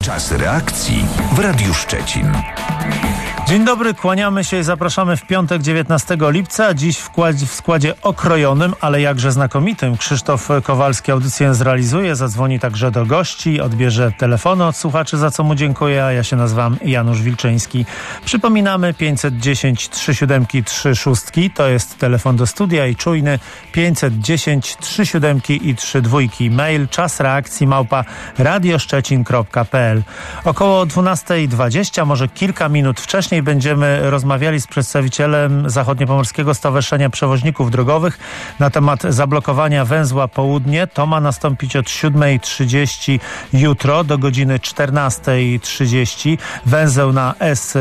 Czas reakcji w Radiu Szczecin. Dzień dobry, kłaniamy się i zapraszamy w piątek 19 lipca. Dziś w składzie okrojonym, ale jakże znakomitym. Krzysztof Kowalski audycję zrealizuje, zadzwoni także do gości, odbierze telefony od słuchaczy, za co mu dziękuję, a ja się nazywam Janusz Wilczyński. Przypominamy 510 37 36, to jest telefon do studia i czujny 510 37 i 32. Mail czas reakcji @radioszczecin.pl. Około 12:20, może kilka minut wcześniej, będziemy rozmawiali z przedstawicielem Zachodniopomorskiego Stowarzyszenia Przewoźników Drogowych na temat zablokowania węzła Południe. To ma nastąpić od 7:30 jutro do godziny 14:30. Węzeł na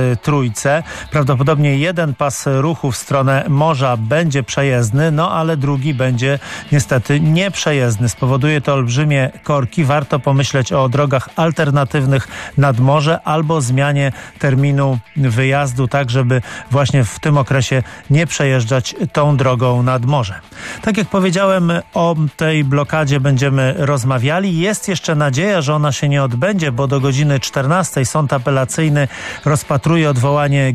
S3. Prawdopodobnie jeden pas ruchu w stronę morza będzie przejezdny, no ale drugi będzie niestety nieprzejezdny. Spowoduje to olbrzymie korki. Warto pomyśleć o drogach alternatywnych nad morze albo zmianie terminu wyjazdu, tak żeby właśnie w tym okresie nie przejeżdżać tą drogą nad morze. Tak jak powiedziałem, o tej blokadzie będziemy rozmawiali. Jest jeszcze nadzieja, że ona się nie odbędzie, bo do godziny 14 Sąd Apelacyjny rozpatruje odwołanie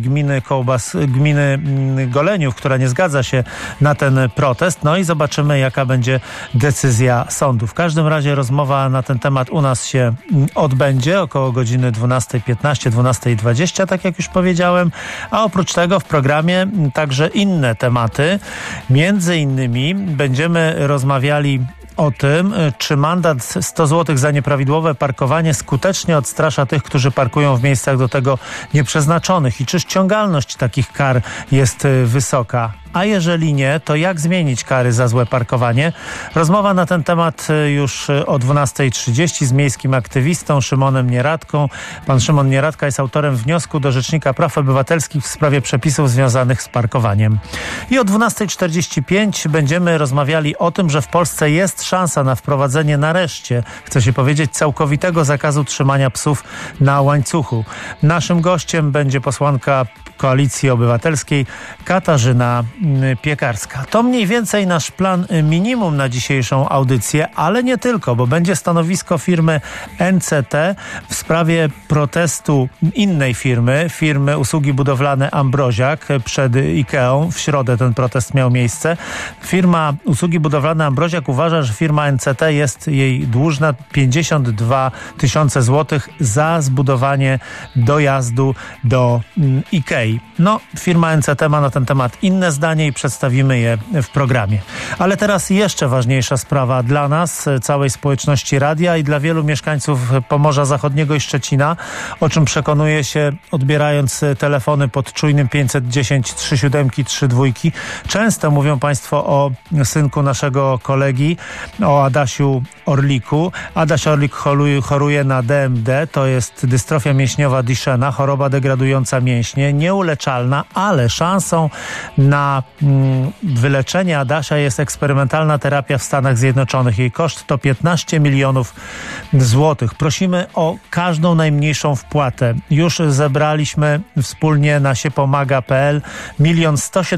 gminy Goleniów, która nie zgadza się na ten protest. No i zobaczymy, jaka będzie decyzja sądu. W każdym razie rozmowa na ten temat u nas się odbędzie około godziny 12:15, 12:20, tak jak już powiedziałem. A oprócz tego w programie także inne tematy. Między innymi będziemy rozmawiali o tym, czy mandat 100 zł za nieprawidłowe parkowanie skutecznie odstrasza tych, którzy parkują w miejscach do tego nieprzeznaczonych i czy ściągalność takich kar jest wysoka. A jeżeli nie, to jak zmienić kary za złe parkowanie? Rozmowa na ten temat już o 12:30 z miejskim aktywistą Szymonem Nieradką. Pan Szymon Nieradka jest autorem wniosku do Rzecznika Praw Obywatelskich w sprawie przepisów związanych z parkowaniem. I o 12:45 będziemy rozmawiali o tym, że w Polsce jest szansa na wprowadzenie nareszcie, chce się powiedzieć, całkowitego zakazu trzymania psów na łańcuchu. Naszym gościem będzie posłanka Koalicji Obywatelskiej Katarzyna Piekarska. To mniej więcej nasz plan minimum na dzisiejszą audycję, ale nie tylko, bo będzie stanowisko firmy NCT w sprawie protestu innej firmy usługi budowlane Ambroziak przed IKEA. W środę ten protest miał miejsce. Firma usługi budowlane Ambroziak uważa, że firma NCT jest jej dłużna 52 000 złotych za zbudowanie dojazdu do IKEA. No, firma NCT ma na ten temat inne zdanie i przedstawimy je w programie. Ale teraz jeszcze ważniejsza sprawa dla nas, całej społeczności radia i dla wielu mieszkańców Pomorza Zachodniego i Szczecina, o czym przekonuje się odbierając telefony pod czujnym 510 37 32. Często mówią Państwo o synku naszego kolegi, o Adasiu Orliku. Adaś Orlik choruje na DMD, to jest dystrofia mięśniowa Duchenne, choroba degradująca mięśnie, nieuleczalna, ale szansą na wyleczenie Adasia jest eksperymentalna terapia w Stanach Zjednoczonych. Jej koszt to 15 milionów złotych. Prosimy o każdą najmniejszą wpłatę. Już zebraliśmy wspólnie na siepomaga.pl 1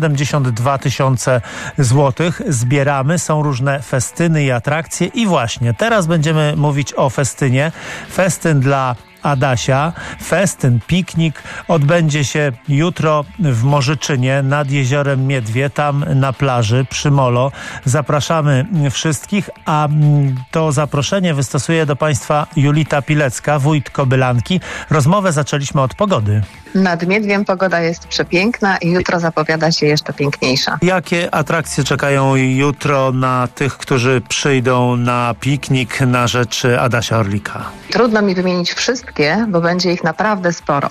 172 000 złotych. Zbieramy, są różne festyny i atrakcje i właśnie teraz będziemy mówić o festynie. Festyn dla Adasia, festyn, piknik odbędzie się jutro w Morzyczynie nad jeziorem Miedwie, tam na plaży przy Molo. Zapraszamy wszystkich, a to zaproszenie wystosuje do Państwa Julita Pilecka, wójt Kobylanki. Rozmowę zaczęliśmy od pogody. Nad Miedwiem pogoda jest przepiękna i jutro zapowiada się jeszcze piękniejsza. Jakie atrakcje czekają jutro na tych, którzy przyjdą na piknik na rzecz Adasia Orlika? Trudno mi wymienić wszystkie, bo będzie ich naprawdę sporo.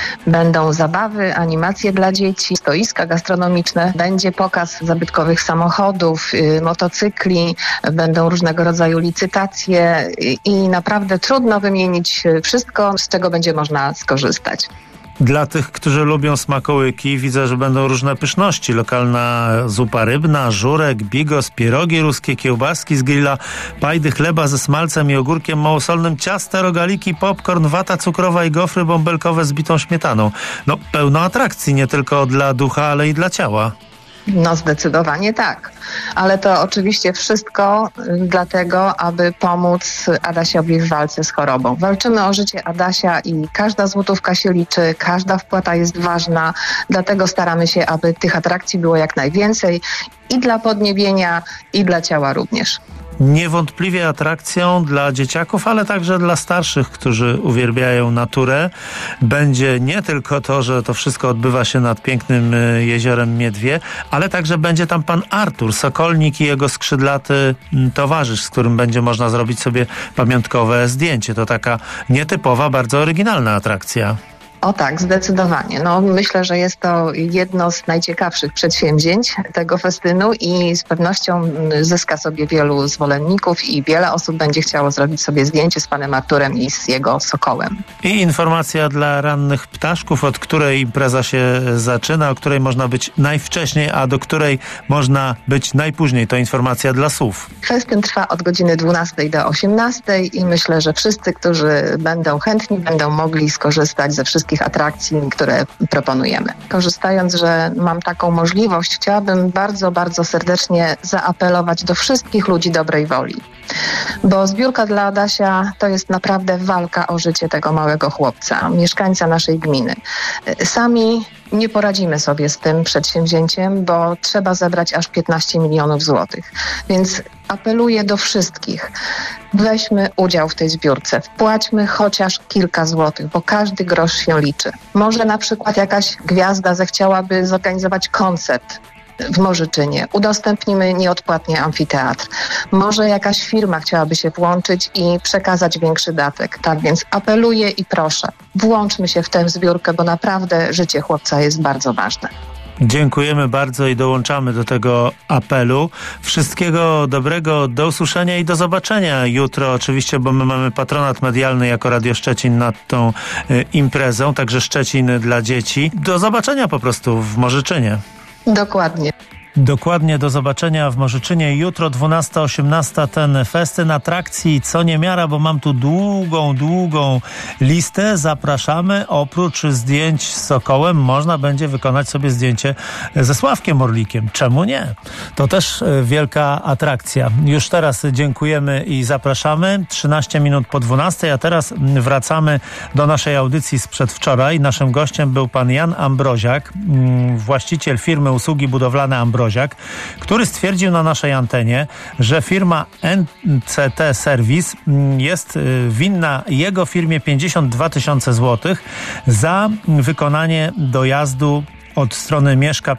Będą zabawy, animacje dla dzieci, stoiska gastronomiczne, będzie pokaz zabytkowych samochodów, motocykli, będą różnego rodzaju licytacje i naprawdę trudno wymienić wszystko, z czego będzie można skorzystać. Dla tych, którzy lubią smakołyki, widzę, że będą różne pyszności. Lokalna zupa rybna, żurek, bigos, pierogi ruskie, kiełbaski z grilla, pajdy chleba ze smalcem i ogórkiem małosolnym, ciasta, rogaliki, popcorn, wata cukrowa i gofry bąbelkowe z bitą śmietaną. No, pełno atrakcji, nie tylko dla ducha, ale i dla ciała. No zdecydowanie tak, ale to oczywiście wszystko dlatego, aby pomóc Adasiowi w walce z chorobą. Walczymy o życie Adasia i każda złotówka się liczy, każda wpłata jest ważna, dlatego staramy się, aby tych atrakcji było jak najwięcej i dla podniebienia, i dla ciała również. Niewątpliwie atrakcją dla dzieciaków, ale także dla starszych, którzy uwielbiają naturę, będzie nie tylko to, że to wszystko odbywa się nad pięknym jeziorem Miedwie, ale także będzie tam pan Artur Sokolnik i jego skrzydlaty towarzysz, z którym będzie można zrobić sobie pamiątkowe zdjęcie. To taka nietypowa, bardzo oryginalna atrakcja. O tak, zdecydowanie. No, myślę, że jest to jedno z najciekawszych przedsięwzięć tego festynu i z pewnością zyska sobie wielu zwolenników i wiele osób będzie chciało zrobić sobie zdjęcie z panem Arturem i z jego sokołem. I informacja dla rannych ptaszków, od której impreza się zaczyna, o której można być najwcześniej, a do której można być najpóźniej. To informacja dla słów. Festyn trwa od godziny 12 do 18 i myślę, że wszyscy, którzy będą chętni, będą mogli skorzystać ze wszystkich atrakcji, które proponujemy. Korzystając, że mam taką możliwość, chciałabym bardzo, bardzo serdecznie zaapelować do wszystkich ludzi dobrej woli. Bo zbiórka dla Adasia to jest naprawdę walka o życie tego małego chłopca, mieszkańca naszej gminy. Sami nie poradzimy sobie z tym przedsięwzięciem, bo trzeba zebrać aż 15 milionów złotych. Więc apeluję do wszystkich. Weźmy udział w tej zbiórce. Wpłaćmy chociaż kilka złotych, bo każdy grosz się liczy. Może na przykład jakaś gwiazda zechciałaby zorganizować koncert w Morzyczynie. Udostępnimy nieodpłatnie amfiteatr. Może jakaś firma chciałaby się włączyć i przekazać większy datek. Tak więc apeluję i proszę, włączmy się w tę zbiórkę, bo naprawdę życie chłopca jest bardzo ważne. Dziękujemy bardzo i dołączamy do tego apelu. Wszystkiego dobrego, do usłyszenia i do zobaczenia jutro oczywiście, bo my mamy patronat medialny jako Radio Szczecin nad tą imprezą, także Szczecin dla dzieci. Do zobaczenia po prostu w Morzyczynie. Dokładnie. Dokładnie, do zobaczenia w Morzyczynie. Jutro 12-18 ten festyn atrakcji co niemiara, bo mam tu długą listę. Zapraszamy. Oprócz zdjęć z Sokołem można będzie wykonać sobie zdjęcie ze Sławkiem Orlikiem. Czemu nie? To też wielka atrakcja. Już teraz dziękujemy i zapraszamy. 13 minut po 12, a teraz wracamy do naszej audycji z przedwczoraj. Naszym gościem był pan Jan Ambroziak, właściciel firmy Usługi Budowlane Ambroziak, który stwierdził na naszej antenie, że firma NCT Service jest winna jego firmie 52 000 złotych za wykonanie dojazdu od strony Mieszka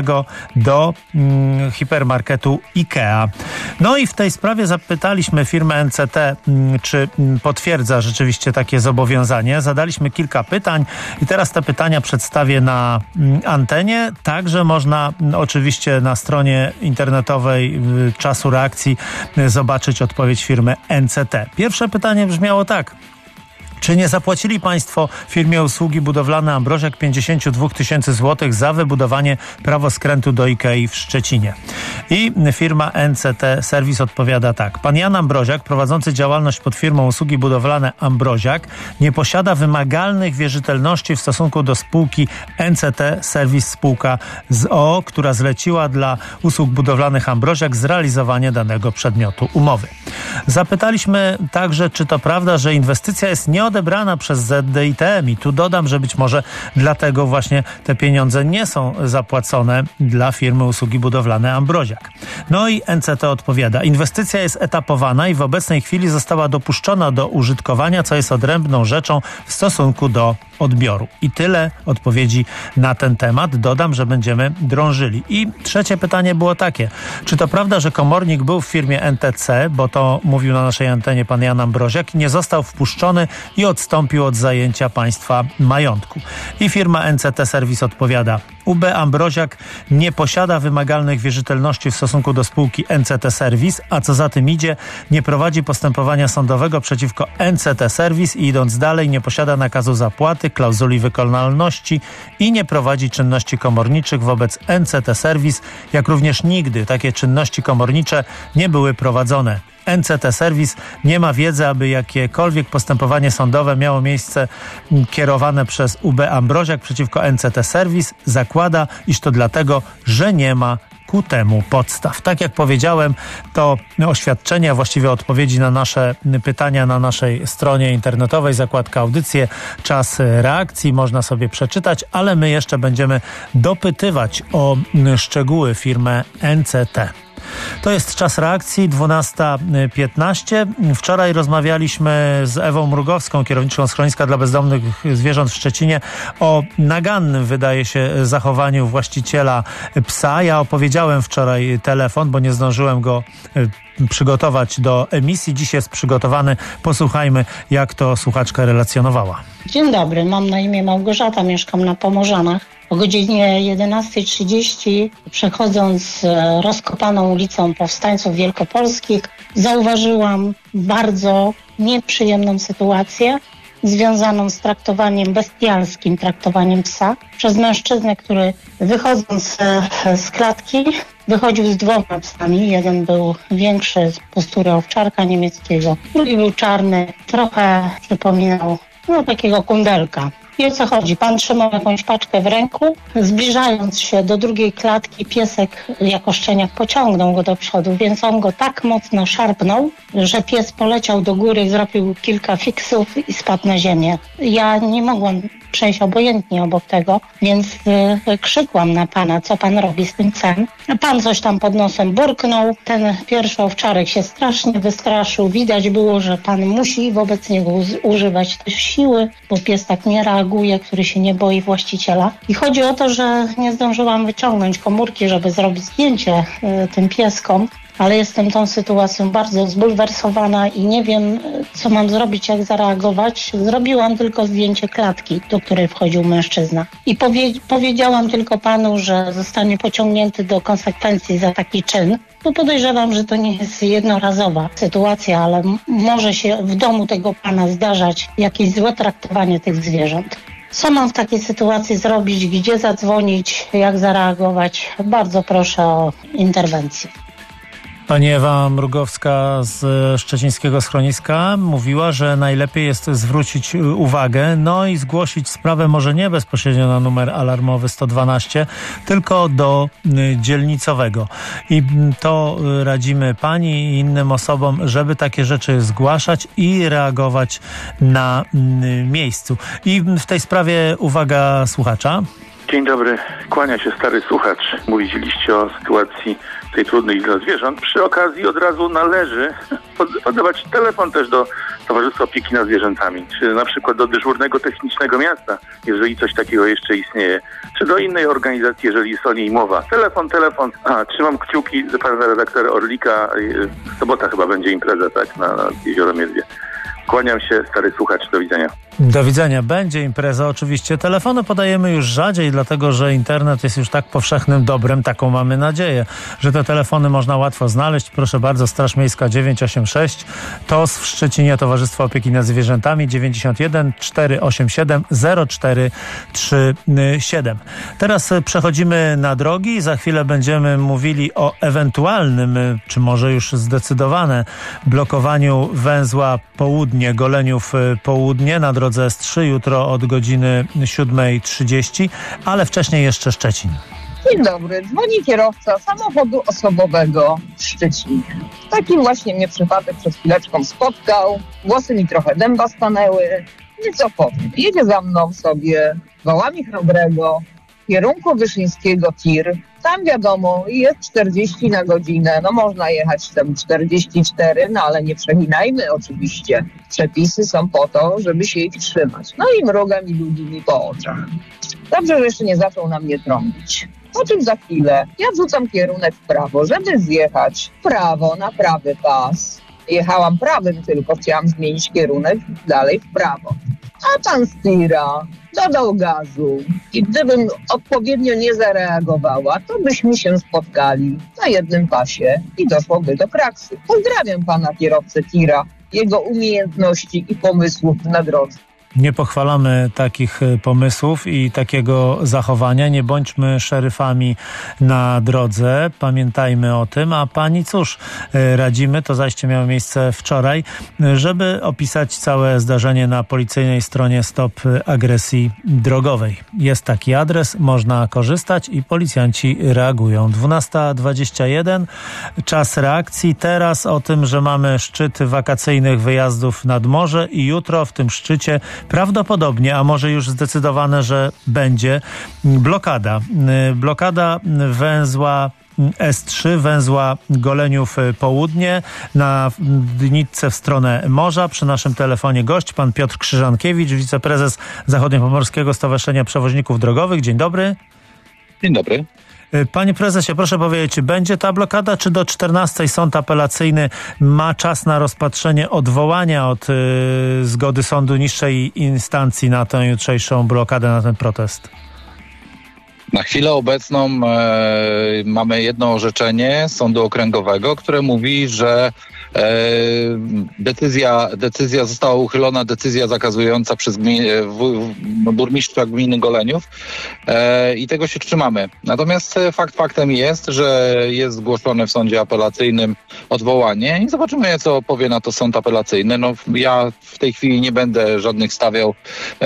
I do hipermarketu IKEA. No i w tej sprawie zapytaliśmy firmę NCT, czy potwierdza rzeczywiście takie zobowiązanie. Zadaliśmy kilka pytań i teraz te pytania przedstawię na antenie. Także można oczywiście na stronie internetowej Czasu Reakcji zobaczyć odpowiedź firmy NCT. Pierwsze pytanie brzmiało tak. Czy nie zapłacili państwo firmie Usługi Budowlane Ambroziak 52 000 złotych za wybudowanie prawoskrętu do Ikei w Szczecinie? I firma NCT Service odpowiada tak. Pan Jan Ambroziak, prowadzący działalność pod firmą Usługi Budowlane Ambroziak, nie posiada wymagalnych wierzytelności w stosunku do spółki NCT Service Spółka z o.o., która zleciła dla usług budowlanych Ambroziak zrealizowanie danego przedmiotu umowy. Zapytaliśmy także, czy to prawda, że inwestycja jest nieodebrana przez ZDITM i tu dodam, że być może dlatego właśnie te pieniądze nie są zapłacone dla firmy Usługi Budowlane Ambroziak. No i NCT odpowiada. Inwestycja jest etapowana i w obecnej chwili została dopuszczona do użytkowania, co jest odrębną rzeczą w stosunku do odbioru. I tyle odpowiedzi na ten temat. Dodam, że będziemy drążyli. I trzecie pytanie było takie. Czy to prawda, że komornik był w firmie NTC, bo to mówił na naszej antenie pan Jan Ambroziak, i nie został wpuszczony i odstąpił od zajęcia państwa majątku? I firma NCT Service odpowiada. UB Ambroziak nie posiada wymagalnych wierzytelności w stosunku do spółki NCT Service, a co za tym idzie, nie prowadzi postępowania sądowego przeciwko NCT Service i idąc dalej nie posiada nakazu zapłaty, klauzuli wykonalności i nie prowadzi czynności komorniczych wobec NCT Service, jak również nigdy takie czynności komornicze nie były prowadzone. NCT Serwis nie ma wiedzy, aby jakiekolwiek postępowanie sądowe miało miejsce kierowane przez UB Ambroziak przeciwko NCT Serwis. Zakłada, iż to dlatego, że nie ma ku temu podstaw. Tak jak powiedziałem, to oświadczenia, właściwie odpowiedzi na nasze pytania na naszej stronie internetowej, zakładka audycje, czas reakcji, można sobie przeczytać, ale my jeszcze będziemy dopytywać o szczegóły firmę NCT. To jest czas reakcji, 12:15. Wczoraj rozmawialiśmy z Ewą Mrugowską, kierowniczką schroniska dla bezdomnych zwierząt w Szczecinie, o nagannym, wydaje się, zachowaniu właściciela psa. Ja opowiedziałem wczoraj telefon, bo nie zdążyłem go przygotować do emisji. Dziś jest przygotowany. Posłuchajmy, jak to słuchaczka relacjonowała. Dzień dobry, mam na imię Małgorzata, mieszkam na Pomorzanach. O godzinie 11:30, przechodząc rozkopaną ulicą Powstańców Wielkopolskich, zauważyłam bardzo nieprzyjemną sytuację związaną z bestialskim traktowaniem psa przez mężczyznę, który wychodząc z klatki wychodził z 2 psami. Jeden był większy, z postury owczarka niemieckiego, drugi był czarny, trochę przypominał takiego kundelka. I o co chodzi? Pan trzymał jakąś paczkę w ręku. Zbliżając się do drugiej klatki, piesek jako szczeniak pociągnął go do przodu, więc on go tak mocno szarpnął, że pies poleciał do góry, zrobił kilka fiksów i spadł na ziemię. Ja nie mogłam przejść obojętnie obok tego, więc krzykłam na pana, co pan robi z tym psem. Pan coś tam pod nosem burknął. Ten pierwszy owczarek się strasznie wystraszył. Widać było, że pan musi wobec niego używać też siły, bo pies tak nie reaguje, który się nie boi właściciela. I chodzi o to, że nie zdążyłam wyciągnąć komórki, żeby zrobić zdjęcie tym pieskom, ale jestem tą sytuacją bardzo zbulwersowana i nie wiem, co mam zrobić, jak zareagować. Zrobiłam tylko zdjęcie klatki, do której wchodził mężczyzna. I powiedziałam tylko panu, że zostanie pociągnięty do konsekwencji za taki czyn, bo podejrzewam, że to nie jest jednorazowa sytuacja, ale może się w domu tego pana zdarzać jakieś złe traktowanie tych zwierząt. Co mam w takiej sytuacji zrobić, gdzie zadzwonić, jak zareagować? Bardzo proszę o interwencję. Pani Ewa Mrugowska z szczecińskiego schroniska mówiła, że najlepiej jest zwrócić uwagę, i zgłosić sprawę może nie bezpośrednio na numer alarmowy 112, tylko do dzielnicowego. I to radzimy pani i innym osobom, żeby takie rzeczy zgłaszać i reagować na miejscu. I w tej sprawie uwaga słuchacza. Dzień dobry, kłania się stary słuchacz. Mówiliście o sytuacji tej trudnej dla zwierząt. Przy okazji od razu należy oddawać telefon też do Towarzystwa Opieki nad Zwierzętami, czy na przykład do dyżurnego technicznego miasta, jeżeli coś takiego jeszcze istnieje, czy do innej organizacji, jeżeli jest o niej mowa. Telefon. Trzymam kciuki za pana redaktora Orlika. Sobota chyba będzie impreza, tak, na Jezioro Miedwie. Kłaniam się, stary słuchacz. Do widzenia. Do widzenia. Będzie impreza oczywiście. Telefony podajemy już rzadziej, dlatego że internet jest już tak powszechnym dobrem, taką mamy nadzieję, że te telefony można łatwo znaleźć. Proszę bardzo, Straż Miejska 986, TOS w Szczecinie, Towarzystwo Opieki nad Zwierzętami 91 487 0437. Teraz przechodzimy na drogi. Za chwilę będziemy mówili o ewentualnym, czy może już zdecydowane, blokowaniu węzła Południe, Goleniów Południe na drodze S3 jutro od godziny 7:30, ale wcześniej jeszcze Szczecin. Dzień dobry, dzwoni kierowca samochodu osobowego w Szczecinie. Taki właśnie mnie przypadek przed chwileczką spotkał, włosy mi trochę dęba stanęły. Nie co powiem, jedzie za mną sobie wałami Chrobrego w kierunku Wyszyńskiego TIR. Tam wiadomo, jest 40 na godzinę, można jechać tam 44, ale nie przeminajmy oczywiście. Przepisy są po to, żeby się ich trzymać. I mruga mi ludzi po oczach. Dobrze, że jeszcze nie zaczął na mnie trąbić. Po czym za chwilę ja wrzucam kierunek w prawo, żeby zjechać w prawo na prawy pas. Jechałam prawym, tylko chciałam zmienić kierunek dalej w prawo. A pan z tira dodał gazu i gdybym odpowiednio nie zareagowała, to byśmy się spotkali na jednym pasie i doszłoby do kraksy. Pozdrawiam pana kierowcę tira, jego umiejętności i pomysłów na drodze. Nie pochwalamy takich pomysłów i takiego zachowania. Nie bądźmy szeryfami na drodze. Pamiętajmy o tym. A pani cóż, radzimy, to zajście miało miejsce wczoraj, żeby opisać całe zdarzenie na policyjnej stronie Stop Agresji Drogowej. Jest taki adres, można korzystać i policjanci reagują. 12:21, czas reakcji. Teraz o tym, że mamy szczyt wakacyjnych wyjazdów nad morze i jutro w tym szczycie prawdopodobnie, a może już zdecydowane, że będzie blokada węzła S3, węzła Goleniów Południe na Dnitce w stronę morza. Przy naszym telefonie gość, pan Piotr Krzyżankiewicz, wiceprezes Zachodniopomorskiego Stowarzyszenia Przewoźników Drogowych. Dzień dobry. Dzień dobry. Panie prezesie, proszę powiedzieć, będzie ta blokada, czy do 14 sąd apelacyjny ma czas na rozpatrzenie odwołania od zgody sądu niższej instancji na tę jutrzejszą blokadę, na ten protest? Na chwilę obecną mamy jedno orzeczenie Sądu Okręgowego, które mówi, że decyzja została uchylona, decyzja zakazująca przez burmistrza gminy Goleniów i tego się trzymamy. Natomiast faktem jest, że jest zgłoszone w sądzie apelacyjnym odwołanie i zobaczymy, co powie na to sąd apelacyjny. No, ja w tej chwili nie będę żadnych stawiał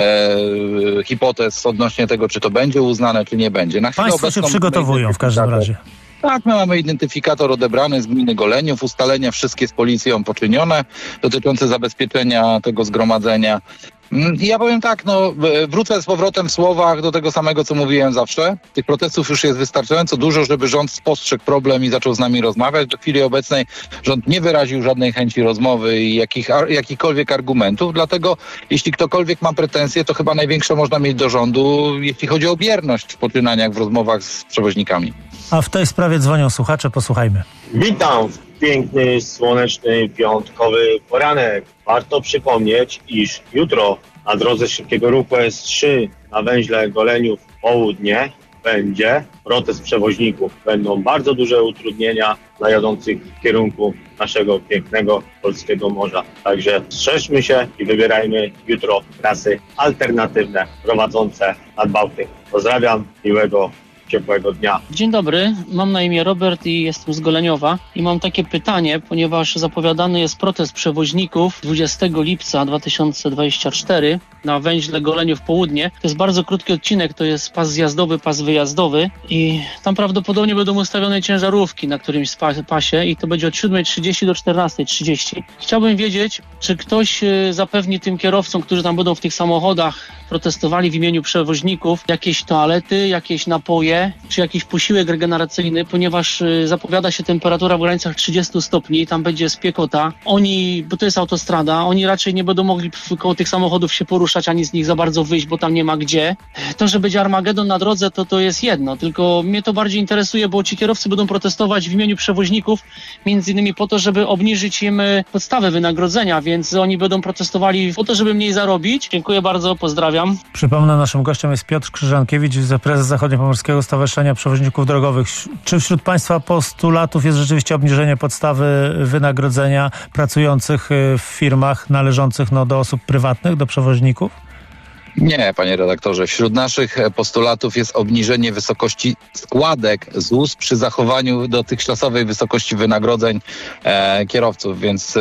hipotez odnośnie tego, czy to będzie uznane, czy nie będzie. Na Państwo się przygotowują w każdym razie. Tak, my mamy identyfikator odebrany z gminy Goleniów, ustalenia wszystkie z policją poczynione dotyczące zabezpieczenia tego zgromadzenia. I ja powiem tak, wrócę z powrotem w słowach do tego samego, co mówiłem zawsze. Tych protestów już jest wystarczająco dużo, żeby rząd spostrzegł problem i zaczął z nami rozmawiać. Do chwili obecnej rząd nie wyraził żadnej chęci rozmowy i jakichkolwiek argumentów. Dlatego jeśli ktokolwiek ma pretensje, to chyba największe można mieć do rządu, jeśli chodzi o bierność w poczynaniach, w rozmowach z przewoźnikami. A w tej sprawie dzwonią słuchacze, posłuchajmy. Witam w piękny, słoneczny, piątkowy poranek. Warto przypomnieć, iż jutro na drodze szybkiego ruchu S3 na węźle Goleniów Południe będzie protest przewoźników. Będą bardzo duże utrudnienia dla jadących w kierunku naszego pięknego polskiego morza. Także strzeżmy się i wybierajmy jutro trasy alternatywne prowadzące nad Bałtyk. Pozdrawiam, miłego, ciepłego dnia. Dzień dobry, mam na imię Robert i jestem z Goleniowa i mam takie pytanie, ponieważ zapowiadany jest protest przewoźników 20 lipca 2024 na węźle Goleniów Południe. To jest bardzo krótki odcinek, to jest pas zjazdowy, pas wyjazdowy i tam prawdopodobnie będą ustawione ciężarówki na którymś pasie i to będzie od 7:30 do 14:30. Chciałbym wiedzieć, czy ktoś zapewni tym kierowcom, którzy tam będą w tych samochodach protestowali w imieniu przewoźników, jakieś toalety, jakieś napoje, czy jakiś posiłek regeneracyjny, ponieważ zapowiada się temperatura w granicach 30 stopni, tam będzie spiekota. Oni, bo to jest autostrada, oni raczej nie będą mogli koło tych samochodów się poruszać, ani z nich za bardzo wyjść, bo tam nie ma gdzie. To, że będzie Armagedon na drodze, to jest jedno, tylko mnie to bardziej interesuje, bo ci kierowcy będą protestować w imieniu przewoźników, między innymi po to, żeby obniżyć im podstawę wynagrodzenia, więc oni będą protestowali po to, żeby mniej zarobić. Dziękuję bardzo, pozdrawiam. Przypomnę, naszym gościem jest Piotr Krzyżankiewicz, wiceprezes Zachodniopomorskiego Stowarzyszenia Przewoźników Drogowych. Czy wśród Państwa postulatów jest rzeczywiście obniżenie podstawy wynagrodzenia pracujących w firmach należących do osób prywatnych, do przewoźników? Nie, panie redaktorze. Wśród naszych postulatów jest obniżenie wysokości składek ZUS przy zachowaniu dotychczasowej wysokości wynagrodzeń kierowców, więc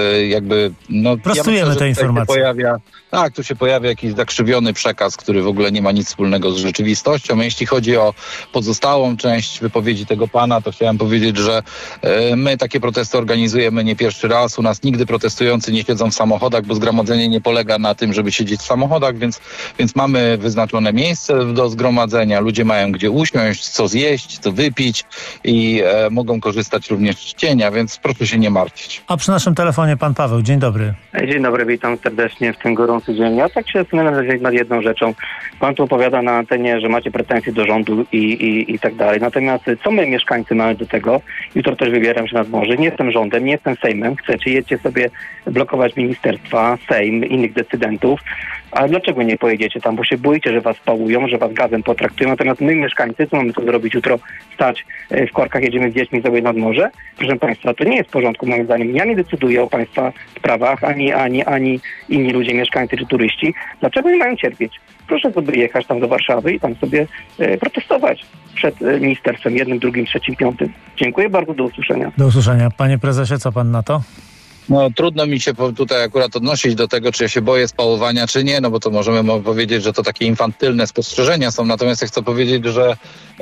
prostujemy tę informację. Tu się pojawia jakiś zakrzywiony przekaz, który w ogóle nie ma nic wspólnego z rzeczywistością. Jeśli chodzi o pozostałą część wypowiedzi tego pana, to chciałem powiedzieć, że my takie protesty organizujemy nie pierwszy raz. U nas nigdy protestujący nie siedzą w samochodach, bo zgromadzenie nie polega na tym, żeby siedzieć w samochodach, więc mamy wyznaczone miejsce do zgromadzenia. Ludzie mają gdzie usiąść, co zjeść, co wypić i mogą korzystać również z cienia, więc proszę się nie martwić. A przy naszym telefonie pan Paweł. Dzień dobry. Dzień dobry, witam serdecznie w tym gorący dzień. Ja tak się zastanawiam nad jedną rzeczą. Pan tu opowiada na antenie, że macie pretensje do rządu i tak dalej. Natomiast co my mieszkańcy mamy do tego? Jutro też wybieram się nad morze. Nie jestem rządem, nie jestem Sejmem. Chcecie sobie blokować ministerstwa, Sejm, innych decydentów. A dlaczego nie pojedziecie tam? Bo się boicie, że was pałują, że was gazem potraktują. Natomiast my, mieszkańcy, co mamy to zrobić jutro? Stać w korkach, jedziemy z dziećmi sobie nad morze? Proszę państwa, to nie jest w porządku moim zdaniem. Ja nie decyduję o państwa sprawach, ani inni ludzie, mieszkańcy czy turyści. Dlaczego nie mają cierpieć? Proszę sobie jechać tam do Warszawy i tam sobie protestować przed ministerstwem 1, 2, 3, 5. Dziękuję bardzo, do usłyszenia. Do usłyszenia. Panie prezesie, co pan na to? No trudno mi się tutaj akurat odnosić do tego, czy ja się boję spałowania, czy nie, no bo to możemy powiedzieć, że to takie infantylne spostrzeżenia są, natomiast ja chcę powiedzieć, że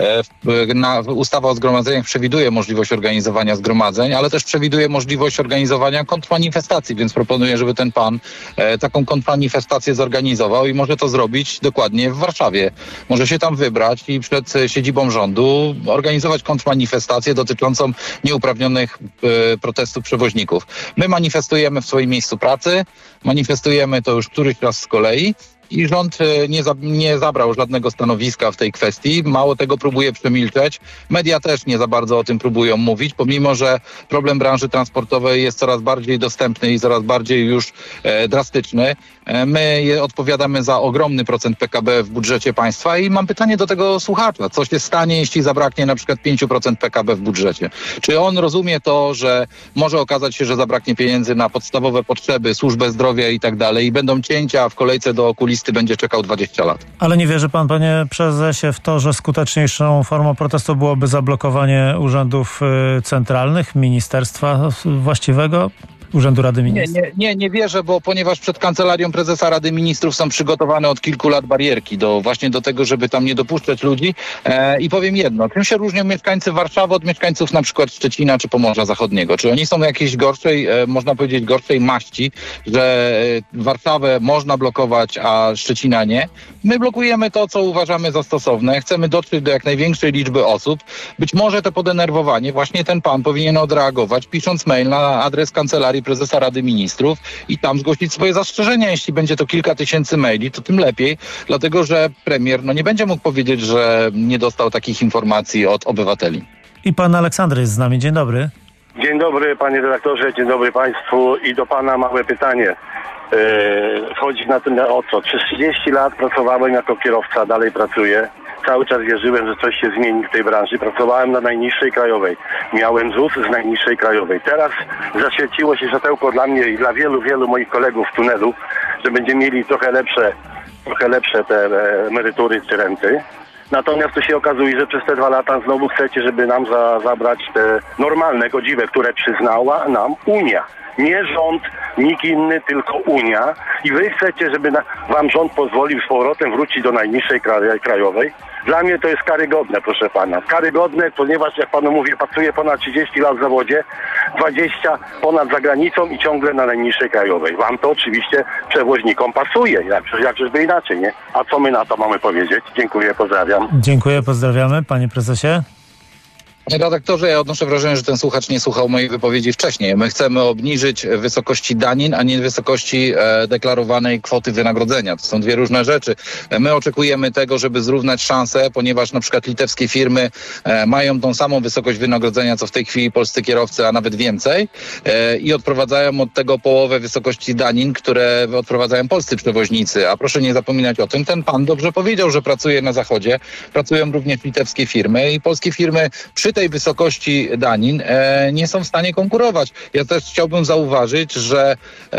ustawa o zgromadzeniach przewiduje możliwość organizowania zgromadzeń, ale też przewiduje możliwość organizowania kontrmanifestacji, więc proponuję, żeby ten pan taką kontrmanifestację zorganizował i może to zrobić dokładnie w Warszawie. Może się tam wybrać i przed siedzibą rządu organizować kontrmanifestację dotyczącą nieuprawnionych protestów przewoźników. My manifestujemy w swoim miejscu pracy, manifestujemy to już któryś raz z kolei i rząd nie zabrał żadnego stanowiska w tej kwestii. Mało tego, próbuje przemilczeć. Media też nie za bardzo o tym próbują mówić, pomimo że problem branży transportowej jest coraz bardziej dostępny i coraz bardziej już drastyczny. My odpowiadamy za ogromny procent PKB w budżecie państwa i mam pytanie do tego słuchacza. Co się stanie, jeśli zabraknie na przykład 5% PKB w budżecie? Czy on rozumie to, że może okazać się, że zabraknie pieniędzy na podstawowe potrzeby, służbę zdrowia i tak dalej i będą cięcia, a w kolejce do okulisty będzie czekał 20 lat? Ale nie wierzy pan, panie prezesie, w to, że skuteczniejszą formą protestu byłoby zablokowanie urzędów centralnych, ministerstwa właściwego? Urzędu Rady Ministrów? Nie wierzę, bo ponieważ przed Kancelarią Prezesa Rady Ministrów są przygotowane od kilku lat barierki właśnie do tego, żeby tam nie dopuszczać ludzi. I powiem jedno, czym się różnią mieszkańcy Warszawy od mieszkańców na przykład Szczecina czy Pomorza Zachodniego? Czy oni są jakiejś gorszej, można powiedzieć gorszej maści, że Warszawę można blokować, a Szczecina nie? My blokujemy to, co uważamy za stosowne. Chcemy dotrzeć do jak największej liczby osób. Być może to podenerwowanie właśnie ten pan powinien odreagować, pisząc mail na adres Kancelarii Prezesa Rady Ministrów i tam zgłosić swoje zastrzeżenia. Jeśli będzie to kilka tysięcy maili, to tym lepiej, dlatego że premier nie będzie mógł powiedzieć, że nie dostał takich informacji od obywateli. I pan Aleksander jest z nami. Dzień dobry. Dzień dobry, panie redaktorze, dzień dobry państwu i do pana małe pytanie. Chodzi na tym o co? Przez 30 lat pracowałem jako kierowca, dalej pracuję. Cały czas wierzyłem, że coś się zmieni w tej branży. Pracowałem na najniższej krajowej. Miałem ZUS z najniższej krajowej. Teraz zaświeciło się światełko dla mnie i dla wielu moich kolegów w tunelu, że będziemy mieli trochę lepsze te emerytury czy renty. Natomiast to się okazuje, że przez te 2 lata znowu chcecie, żeby nam zabrać te normalne, godziwe, które przyznała nam Unia. Nie rząd, nikt inny, tylko Unia. I wy chcecie, żeby wam rząd pozwolił z powrotem wrócić do najniższej krajowej. Dla mnie to jest karygodne, proszę pana. Karygodne, ponieważ jak panu mówię, pracuję ponad 30 lat w zawodzie, 20 ponad za granicą i ciągle na najniższej krajowej. Wam to oczywiście przewoźnikom pasuje, jakżeby inaczej, nie? A co my na to mamy powiedzieć? Dziękuję, pozdrawiam. Dziękuję, pozdrawiamy, panie prezesie. Redaktorze, ja odnoszę wrażenie, że ten słuchacz nie słuchał mojej wypowiedzi wcześniej. My chcemy obniżyć wysokości danin, a nie wysokości deklarowanej kwoty wynagrodzenia. To są dwie różne rzeczy. My oczekujemy tego, żeby zrównać szanse, ponieważ na przykład litewskie firmy mają tą samą wysokość wynagrodzenia, co w tej chwili polscy kierowcy, a nawet więcej i odprowadzają od tego połowę wysokości danin, które odprowadzają polscy przewoźnicy. A proszę nie zapominać o tym, ten pan dobrze powiedział, że pracuje na zachodzie. Pracują również litewskie firmy i polskie firmy przy tej wysokości danin nie są w stanie konkurować. Ja też chciałbym zauważyć, że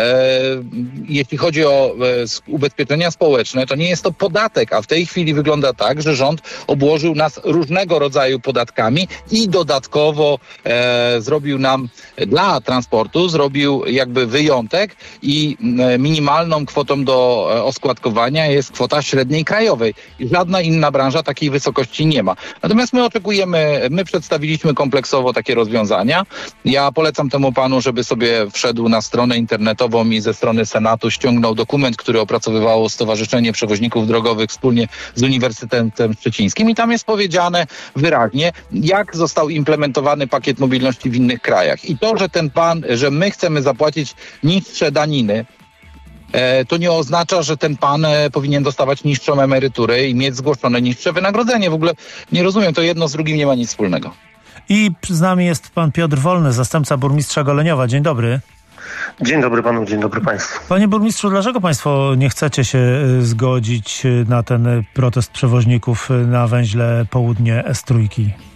jeśli chodzi o ubezpieczenia społeczne, to nie jest to podatek, a w tej chwili wygląda tak, że rząd obłożył nas różnego rodzaju podatkami i dodatkowo zrobił nam dla transportu, zrobił jakby wyjątek i minimalną kwotą do oskładkowania jest kwota średniej krajowej. I żadna inna branża takiej wysokości nie ma. Natomiast my przedstawiliśmy kompleksowo takie rozwiązania. Ja polecam temu panu, żeby sobie wszedł na stronę internetową i ze strony Senatu ściągnął dokument, który opracowywało Stowarzyszenie Przewoźników Drogowych wspólnie z Uniwersytetem Szczecińskim i tam jest powiedziane wyraźnie, jak został implementowany pakiet mobilności w innych krajach. I to, że my chcemy zapłacić niższe daniny, to nie oznacza, że ten pan powinien dostawać niższą emeryturę i mieć zgłoszone niższe wynagrodzenie. W ogóle nie rozumiem, to jedno z drugim nie ma nic wspólnego. I z nami jest pan Piotr Wolny, zastępca burmistrza Goleniowa. Dzień dobry. Dzień dobry panu, dzień dobry państwu. Panie burmistrzu, dlaczego państwo nie chcecie się zgodzić na ten protest przewoźników na węźle południe S3?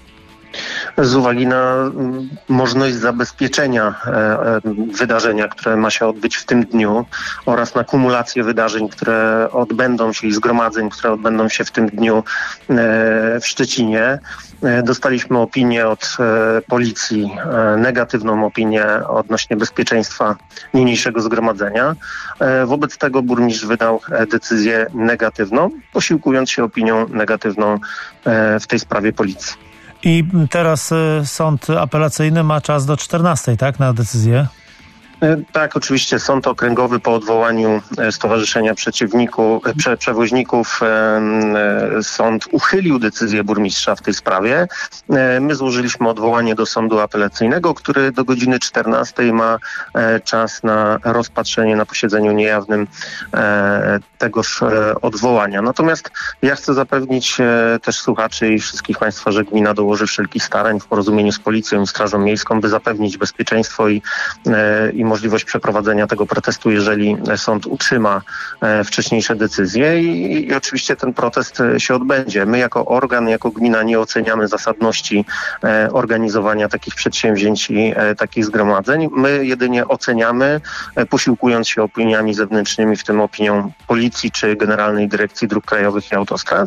Z uwagi na możliwość zabezpieczenia wydarzenia, które ma się odbyć w tym dniu oraz na kumulację wydarzeń, które odbędą się i zgromadzeń, które odbędą się w tym dniu w Szczecinie. Dostaliśmy opinię od policji, negatywną opinię odnośnie bezpieczeństwa niniejszego zgromadzenia. Wobec tego burmistrz wydał decyzję negatywną, posiłkując się opinią negatywną w tej sprawie policji. I teraz sąd apelacyjny ma czas do 14, tak, na decyzję? Tak, oczywiście Sąd Okręgowy po odwołaniu Stowarzyszenia Przewoźników sąd uchylił decyzję burmistrza w tej sprawie. My złożyliśmy odwołanie do Sądu Apelacyjnego, który do godziny 14 ma czas na rozpatrzenie na posiedzeniu niejawnym tegoż odwołania. Natomiast ja chcę zapewnić też słuchaczy i wszystkich państwa, że gmina dołoży wszelkich starań w porozumieniu z Policją i Strażą Miejską, by zapewnić bezpieczeństwo i możliwość przeprowadzenia tego protestu, jeżeli sąd utrzyma wcześniejsze decyzje i oczywiście ten protest się odbędzie. My jako organ, jako gmina nie oceniamy zasadności organizowania takich przedsięwzięć i takich zgromadzeń. My jedynie oceniamy, posiłkując się opiniami zewnętrznymi, w tym opinią Policji czy Generalnej Dyrekcji Dróg Krajowych i Autostrad,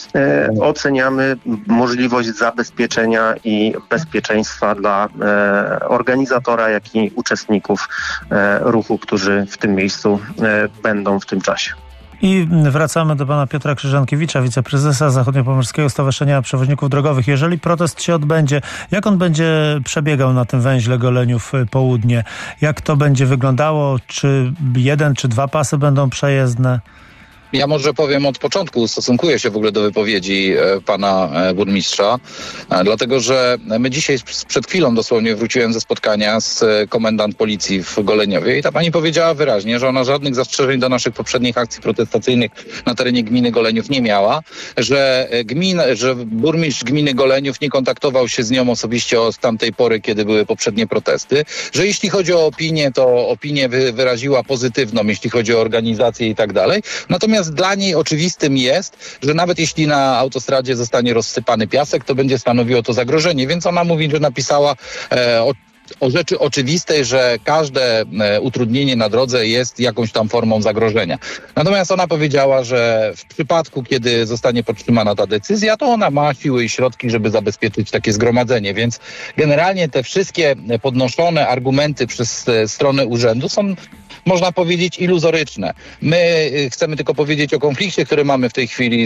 oceniamy możliwość zabezpieczenia i bezpieczeństwa dla organizatora, jak i uczestników ruchu, którzy w tym miejscu będą w tym czasie. I wracamy do pana Piotra Krzyżankiewicza, wiceprezesa Zachodniopomorskiego Stowarzyszenia Przewoźników Drogowych. Jeżeli protest się odbędzie, jak on będzie przebiegał na tym węźle Goleniów Południe? Jak to będzie wyglądało? Czy 1 czy 2 pasy będą przejezdne? Ja może powiem od początku, stosunkuję się w ogóle do wypowiedzi pana burmistrza, dlatego że my dzisiaj przed chwilą dosłownie wróciłem ze spotkania z komendant policji w Goleniowie i ta pani powiedziała wyraźnie, że ona żadnych zastrzeżeń do naszych poprzednich akcji protestacyjnych na terenie gminy Goleniów nie miała, że burmistrz gminy Goleniów nie kontaktował się z nią osobiście od tamtej pory, kiedy były poprzednie protesty, że jeśli chodzi o opinię, to opinię wyraziła pozytywną, jeśli chodzi o organizację i tak dalej. Natomiast dla niej oczywistym jest, że nawet jeśli na autostradzie zostanie rozsypany piasek, to będzie stanowiło to zagrożenie. Więc ona mówi, że napisała o rzeczy oczywistej, że każde utrudnienie na drodze jest jakąś tam formą zagrożenia. Natomiast ona powiedziała, że w przypadku, kiedy zostanie podtrzymana ta decyzja, to ona ma siły i środki, żeby zabezpieczyć takie zgromadzenie. Więc generalnie te wszystkie podnoszone argumenty przez stronę urzędu są, można powiedzieć, iluzoryczne. My chcemy tylko powiedzieć o konflikcie, który mamy w tej chwili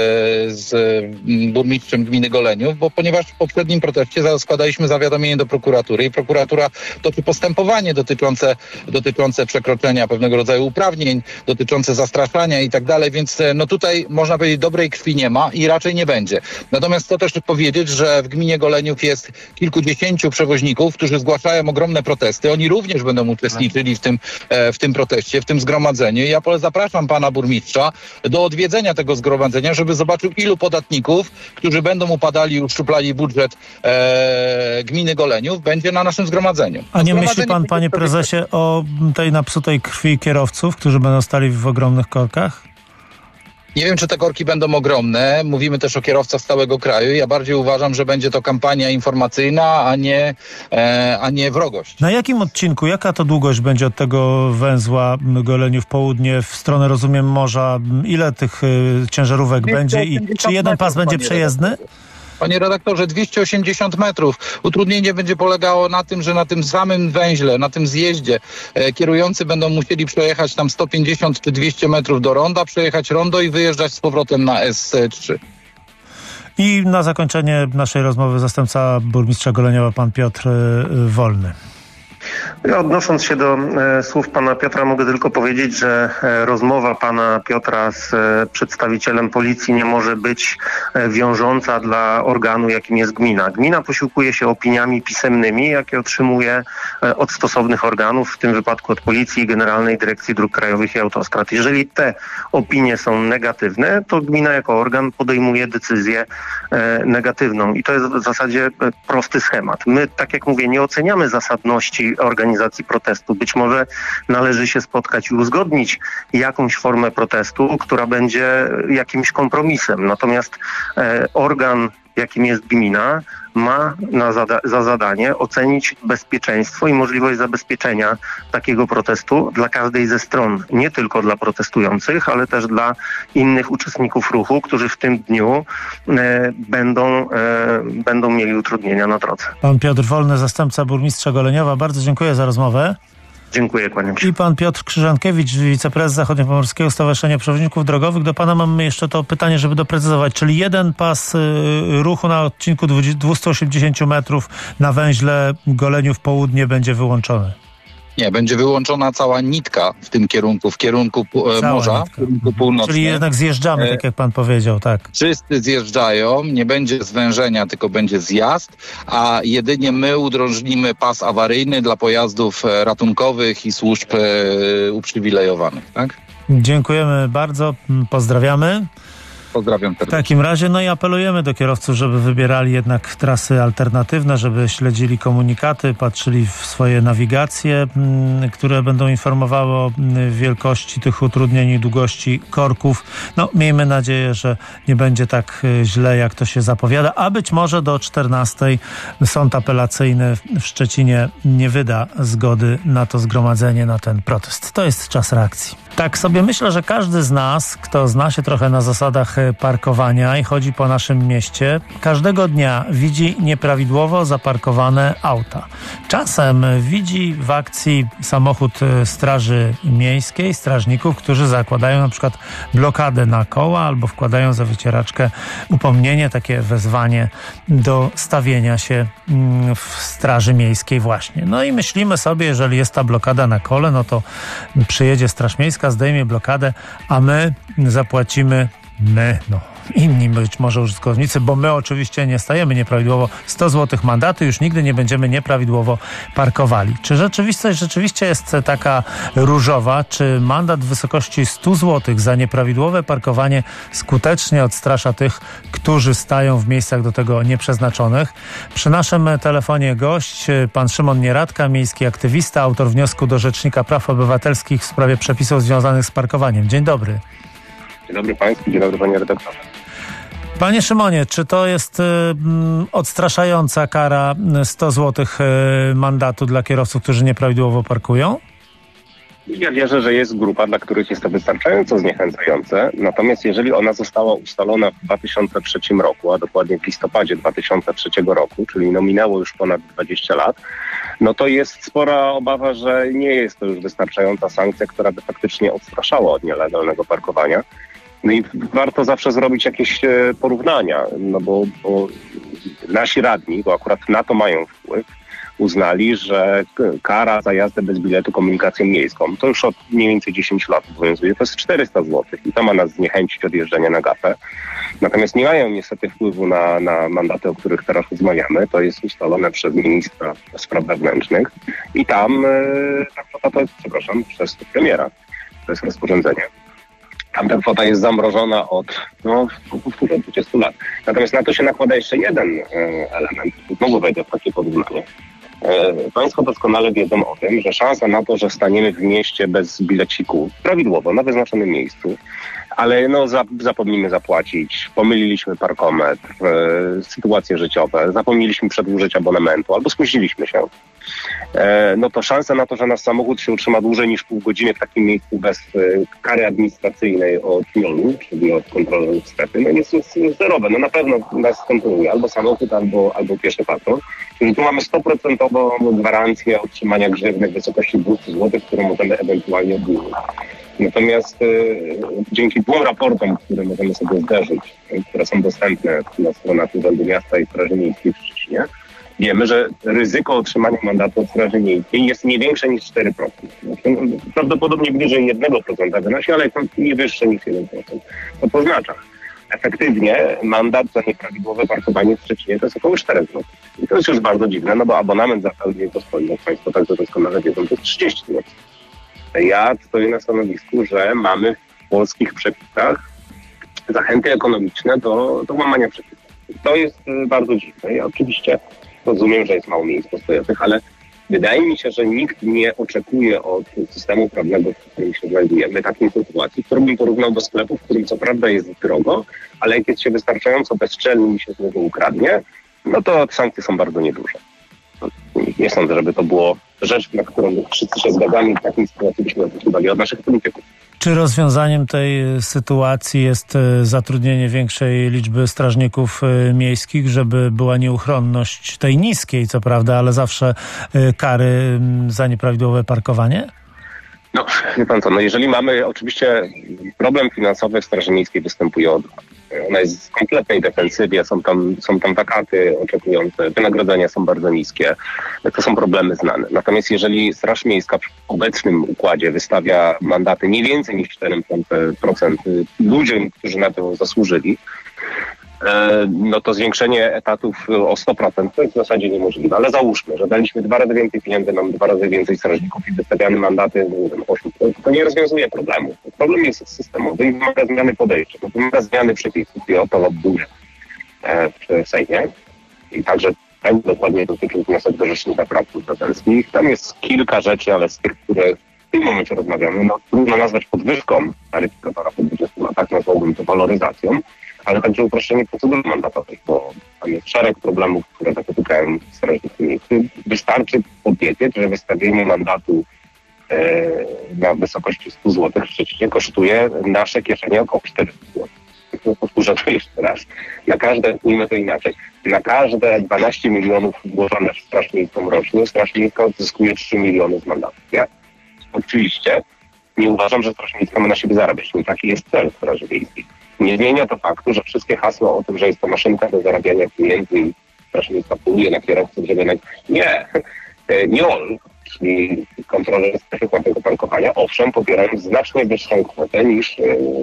z burmistrzem gminy Goleniów, bo ponieważ w poprzednim proteście składaliśmy zawiadomienie do prokuratury i prokuratura toczy postępowanie dotyczące przekroczenia pewnego rodzaju uprawnień, dotyczące zastraszania i tak dalej, więc no tutaj można powiedzieć dobrej krwi nie ma i raczej nie będzie. Natomiast chcę też powiedzieć, że w gminie Goleniów jest kilkudziesięciu przewoźników, którzy zgłaszają ogromne protesty. Oni również będą uczestniczyli w tym proteście, w tym zgromadzeniu. Ja zapraszam pana burmistrza do odwiedzenia tego zgromadzenia, żeby zobaczył, ilu podatników, którzy będą upadali i uszczuplali budżet gminy Goleniów, będzie na naszym zgromadzeniu. A nie myśli pan, panie prezesie, o tej napsutej krwi kierowców, którzy będą stali w ogromnych korkach? Nie wiem, czy te korki będą ogromne. Mówimy też o kierowcach z całego kraju. Ja bardziej uważam, że będzie to kampania informacyjna, a nie wrogość. Na jakim odcinku, jaka to długość będzie od tego węzła Goleniów Południe w stronę, rozumiem, morza? Ile tych ciężarówek będzie i czy jeden pas będzie przejezdny? Panie redaktorze, 280 metrów. Utrudnienie będzie polegało na tym, że na tym samym węźle, na tym zjeździe kierujący będą musieli przejechać tam 150 czy 200 metrów do ronda, przejechać rondo i wyjeżdżać z powrotem na S3. I na zakończenie naszej rozmowy zastępca burmistrza Goleniowa, pan Piotr Wolny. Odnosząc się do słów pana Piotra, mogę tylko powiedzieć, że rozmowa pana Piotra z przedstawicielem policji nie może być wiążąca dla organu, jakim jest gmina. Gmina posiłkuje się opiniami pisemnymi, jakie otrzymuje od stosownych organów, w tym wypadku od Policji i Generalnej Dyrekcji Dróg Krajowych i Autostrad. Jeżeli te opinie są negatywne, to gmina jako organ podejmuje decyzję negatywną. I to jest w zasadzie prosty schemat. My, tak jak mówię, nie oceniamy zasadności organizacji protestu. Być może należy się spotkać i uzgodnić jakąś formę protestu, która będzie jakimś kompromisem. Natomiast organ, jakim jest gmina, ma za zadanie ocenić bezpieczeństwo i możliwość zabezpieczenia takiego protestu dla każdej ze stron. Nie tylko dla protestujących, ale też dla innych uczestników ruchu, którzy w tym dniu będą mieli utrudnienia na drodze. Pan Piotr Wolny, zastępca burmistrza Goleniowa. Bardzo dziękuję za rozmowę. Dziękuję, kłaniam się. I pan Piotr Krzyżankiewicz, wiceprezes Zachodniopomorskiego Stowarzyszenia Przewoźników Drogowych. Do pana mam jeszcze to pytanie, żeby doprecyzować. Czyli jeden pas ruchu na odcinku 280 metrów na węźle Goleniów Południe będzie wyłączony? Nie, będzie wyłączona cała nitka w tym kierunku, w kierunku morza, w kierunku północnym. Czyli jednak zjeżdżamy, tak jak pan powiedział, tak. Wszyscy zjeżdżają, nie będzie zwężenia, tylko będzie zjazd, a jedynie my udrożnimy pas awaryjny dla pojazdów ratunkowych i służb uprzywilejowanych, tak? Dziękujemy bardzo, pozdrawiamy. Pozdrawiam W takim razie, no i apelujemy do kierowców, żeby wybierali jednak trasy alternatywne, żeby śledzili komunikaty, patrzyli w swoje nawigacje, które będą informowały o wielkości tych utrudnień i długości korków. No, miejmy nadzieję, że nie będzie tak źle, jak to się zapowiada, a być może do 14:00 sąd apelacyjny w Szczecinie nie wyda zgody na to zgromadzenie, na ten protest. To jest czas reakcji. Tak sobie myślę, że każdy z nas, kto zna się trochę na zasadach parkowania i chodzi po naszym mieście, każdego dnia widzi nieprawidłowo zaparkowane auta. Czasem widzi w akcji samochód Straży Miejskiej, strażników, którzy zakładają na przykład blokadę na koła albo wkładają za wycieraczkę upomnienie, takie wezwanie do stawienia się w Straży Miejskiej właśnie. No i myślimy sobie, jeżeli jest ta blokada na kole, no to przyjedzie Straż Miejska, zdejmie blokadę, a my zapłacimy, inni być może użytkownicy, bo my oczywiście nie stajemy nieprawidłowo, 100 zł mandatu, już nigdy nie będziemy nieprawidłowo parkowali. Czy rzeczywistość rzeczywiście jest taka różowa? Czy mandat w wysokości 100 zł za nieprawidłowe parkowanie skutecznie odstrasza tych, którzy stają w miejscach do tego nieprzeznaczonych? Przy naszym telefonie gość, pan Szymon Nieradka, miejski aktywista, autor wniosku do Rzecznika Praw Obywatelskich w sprawie przepisów związanych z parkowaniem. Dzień dobry. Dzień dobry Państwu, dzień dobry Panie redaktorze. Panie Szymonie, czy to jest odstraszająca kara 100 zł mandatu dla kierowców, którzy nieprawidłowo parkują? Ja wierzę, że jest grupa, dla których jest to wystarczająco zniechęcające. Natomiast jeżeli ona została ustalona w 2003 roku, a dokładnie w listopadzie 2003 roku, czyli minęło już ponad 20 lat, no to jest spora obawa, że nie jest to już wystarczająca sankcja, która by faktycznie odstraszała od nielegalnego parkowania. No i warto zawsze zrobić jakieś porównania, no bo nasi radni, bo akurat na to mają wpływ, uznali, że kara za jazdę bez biletu komunikacją miejską, to już od mniej więcej 10 lat obowiązuje, to jest 400 zł i to ma nas zniechęcić od jeżdżenia na gapę. Natomiast nie mają niestety wpływu na mandaty, o których teraz rozmawiamy. To jest ustalone przez ministra spraw wewnętrznych i tam ta kwota to jest, przez premiera. To jest rozporządzenie. Tam ta kwota jest zamrożona od 20 lat. Natomiast na to się nakłada jeszcze jeden element. Znowu wejdę w takie porównanie. Państwo doskonale wiedzą o tym, że szansa na to, że staniemy w mieście bez bileciku prawidłowo, na wyznaczonym miejscu, ale zapomnimy zapłacić, pomyliliśmy parkometr, sytuacje życiowe, zapomnieliśmy przedłużyć abonamentu albo spóźniliśmy się, no to szansa na to, że nasz samochód się utrzyma dłużej niż pół godziny w takim miejscu bez kary administracyjnej od MION-u, czyli od kontroli strefy, no jest zerowe. No na pewno nas kontroluje albo samochód, albo pieszy patrol. Czyli tu mamy 100% gwarancję otrzymania grzywny w wysokości 200 zł, którą możemy ewentualnie odmówić. Natomiast dzięki dwóm raportom, które możemy sobie zderzyć, które są dostępne na stronach Urzędu Miasta i Straży Miejskiej w Szczecinie, wiemy, że ryzyko otrzymania mandatu od Straży Miejskiej jest nie większe niż 4%. Prawdopodobnie bliżej 1% wynosi, ale nie wyższe niż 1%. To oznacza, efektywnie mandat za nieprawidłowe parkowanie w Szczecinie to jest około 4 zł. I to jest już bardzo dziwne, no bo abonament za pełnię dostojny, Państwo także doskonale wiedzą, to jest 30 zł. Ja stoję na stanowisku, że mamy w polskich przepisach zachęty ekonomiczne do łamania przepisów. To jest bardzo dziwne. Ja oczywiście rozumiem, że jest mało miejsc postojowych, ale Wydaje mi się, że nikt nie oczekuje od systemu prawnego, w którym się znajdujemy, takiej sytuacji, którą bym porównał do sklepu, w którym co prawda jest drogo, ale jak jest się wystarczająco bezczelny i się z niego ukradnie, no to sankcje są bardzo nieduże. Nie sądzę, żeby to było rzecz, na którą wszyscy się zgadzamy i w takiej sytuacji byśmy oczekiwali od naszych polityków. Czy rozwiązaniem tej sytuacji jest zatrudnienie większej liczby strażników miejskich, żeby była nieuchronność tej niskiej, co prawda, ale zawsze kary za nieprawidłowe parkowanie? No, wie pan co, jeżeli mamy, oczywiście problem finansowy w Straży Miejskiej występuje od lat. Ona jest w kompletnej defensywie, są tam wakaty oczekujące, wynagrodzenia są bardzo niskie. To są problemy znane. Natomiast jeżeli Straż Miejska w obecnym układzie wystawia mandaty nie więcej niż 4% ludziom, którzy na to zasłużyli, no to zwiększenie etatów o 100% to jest w zasadzie niemożliwe. Ale załóżmy, że daliśmy 2 razy więcej pieniędzy, mamy 2 razy więcej strażników i wystawiamy mandaty 8. To nie rozwiązuje problemu. Problem jest systemowy i wymaga zmiany podejścia. To wymaga zmiany przepisów i o to lobbuję w Sejmie. I także tak dokładnie dotyczy wniosek do Rzecznika Praw Obywatelskich. Tam jest kilka rzeczy, ale z tych, które w tym momencie rozmawiamy, no trudno nazwać podwyżką taryfikatora po 20 latach, nazwałbym to waloryzacją, ale także uproszczenie procedury mandatowej, bo tam jest szereg problemów, które dotykają strażników miejskich. Wystarczy powiedzieć, że wystawienie mandatu na wysokości 100 zł w Szczecinie kosztuje nasze kieszenie około 400 zł. Powtórzę to jeszcze raz. Ujmę to inaczej. Na każde 12 milionów włożone w Straż Miejską rocznie, Straż Miejska odzyskuje 3 miliony z mandatów. Ja oczywiście nie uważam, że Straż Miejska ma na siebie zarabiać. Nie taki jest cel Straży Miejskiej. Nie zmienia to faktu, że wszystkie hasła o tym, że jest to maszynka do zarabiania pieniędzy i Straż Miejska poluje na kierowców, żeby... Nie. NIOL, czyli kontroler strefy płatnego parkowania, owszem, pobierają znacznie wyższą kwotę niż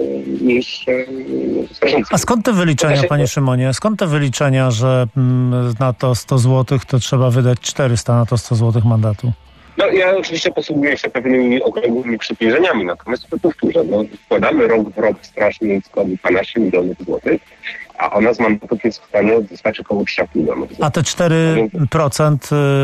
strażnicy. A skąd te wyliczenia, panie Szymonie? Skąd te wyliczenia, że na to 100 zł to trzeba wydać 400 na to 100 zł mandatu? No ja oczywiście posługuję się pewnymi okrągłymi przybliżeniami, natomiast to powtórzę, wkładamy rok w rok Straż Miejską 12 milionów złotych, a ona z mandatów jest w stanie odzyskać około 3 milionów złotych. A te 4%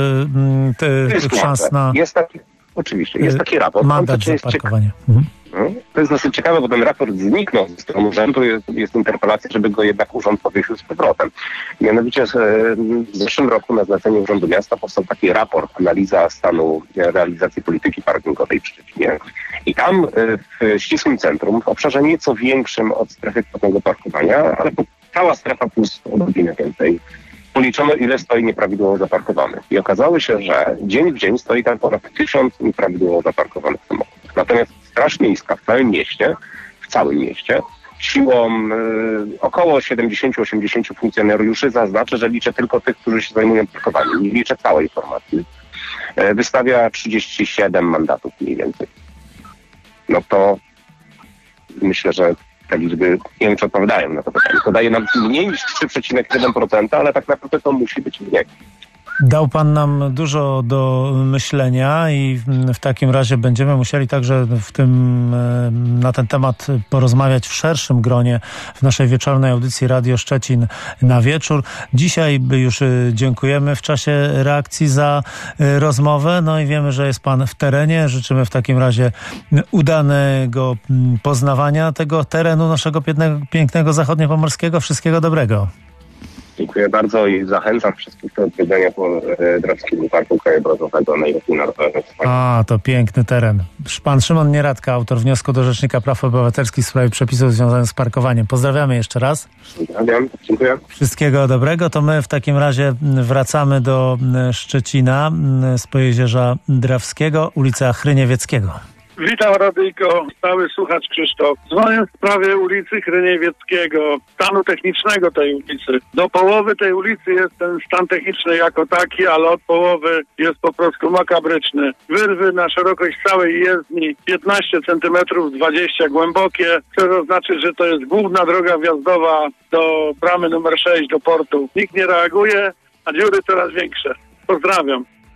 tych szans na... Oczywiście, jest taki raport. Mandat za parkowanie. To jest dosyć ciekawe, bo ten raport zniknął ze strony urzędu, jest interpelacja, żeby go jednak urząd powiesił z powrotem. Mianowicie w zeszłym roku na zlecenie Urzędu Miasta powstał taki raport, analiza stanu realizacji polityki parkingowej w Szczecinie. I tam w ścisłym centrum, w obszarze nieco większym od strefy płatnego parkowania, ale cała strefa plus odrobinę więcej, policzono, ile stoi nieprawidłowo zaparkowanych. I okazało się, że dzień w dzień stoi tam ponad 1000 nieprawidłowo zaparkowanych samochodów. Natomiast Straż Miejska w całym mieście, siłą około 70-80 funkcjonariuszy, zaznaczę, że liczę tylko tych, którzy się zajmują parkowaniem. Nie liczę całej formacji. Wystawia 37 mandatów mniej więcej. No to myślę, że te liczby nie wiem, czy odpowiadają na to pytanie. To daje nam mniej niż 3,1%, ale tak naprawdę to musi być mniej. Dał pan nam dużo do myślenia i w takim razie będziemy musieli także na ten temat porozmawiać w szerszym gronie w naszej wieczornej audycji Radio Szczecin na wieczór. Dzisiaj już dziękujemy w czasie reakcji za rozmowę. No i wiemy, że jest pan w terenie. Życzymy w takim razie udanego poznawania tego terenu naszego pięknego zachodniopomorskiego. Wszystkiego dobrego. Dziękuję bardzo i zachęcam wszystkich do odwiedzenia Drawskiego Parku Krajobrazowego, najlepiej narodowego. A, to piękny teren. Pan Szymon Nieradka, autor wniosku do Rzecznika Praw Obywatelskich w sprawie przepisów związanych z parkowaniem. Pozdrawiamy jeszcze raz. Pozdrawiam, dziękuję. Wszystkiego dobrego. To my w takim razie wracamy do Szczecina z Pojezierza Drawskiego, ulica Chryniewieckiego. Witam Radyjko, stały słuchacz Krzysztof. Dzwonię w sprawie ulicy Chryniewieckiego, stanu technicznego tej ulicy. Do połowy tej ulicy jest ten stan techniczny jako taki, ale od połowy jest po prostu makabryczny. Wyrwy na szerokość całej jezdni 15 cm, 20 głębokie, co znaczy, że to jest główna droga wjazdowa do bramy numer 6 do portu. Nikt nie reaguje, a dziury coraz większe. Pozdrawiam.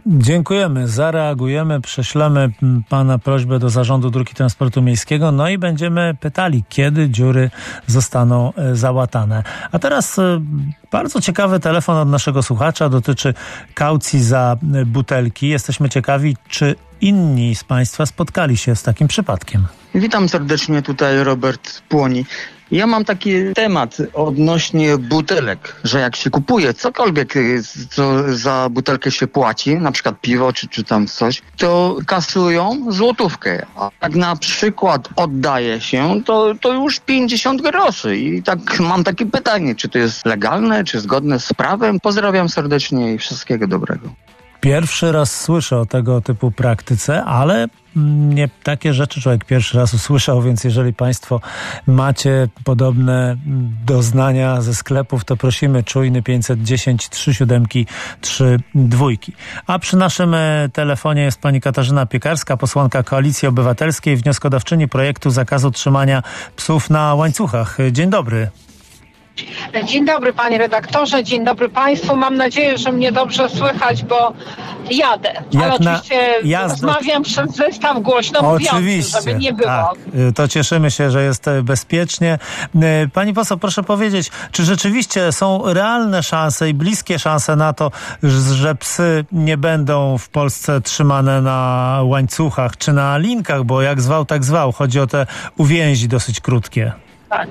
Dziękujemy, zareagujemy, prześlemy pana prośbę do Zarządu Dróg i Transportu Miejskiego, no i będziemy pytali, kiedy dziury zostaną załatane. A teraz bardzo ciekawy telefon od naszego słuchacza, dotyczy kaucji za butelki. Jesteśmy ciekawi, czy inni z państwa spotkali się z takim przypadkiem. Witam serdecznie, tutaj Robert Płoni. Ja mam taki temat odnośnie butelek, że jak się kupuje cokolwiek, co za butelkę się płaci, na przykład piwo czy tam coś, to kasują złotówkę. A jak na przykład oddaje się, to już 50 groszy. I tak mam takie pytanie, czy to jest legalne, czy zgodne z prawem? Pozdrawiam serdecznie i wszystkiego dobrego. Pierwszy raz słyszę o tego typu praktyce, ale nie takie rzeczy człowiek pierwszy raz usłyszał, więc jeżeli państwo macie podobne doznania ze sklepów, to prosimy, czujny 510 37 32. A przy naszym telefonie jest pani Katarzyna Piekarska, posłanka Koalicji Obywatelskiej, wnioskodawczyni projektu zakazu trzymania psów na łańcuchach. Dzień dobry. Dzień dobry panie redaktorze, dzień dobry państwu. Mam nadzieję, że mnie dobrze słychać, bo jadę. Ale oczywiście rozmawiam przez zestaw głośno mówiący, żeby nie było. Tak, to cieszymy się, że jest bezpiecznie. Pani poseł, proszę powiedzieć, czy rzeczywiście są realne szanse i bliskie szanse na to, że psy nie będą w Polsce trzymane na łańcuchach czy na linkach, bo jak zwał, tak zwał. Chodzi o te uwięzi dosyć krótkie. Tak.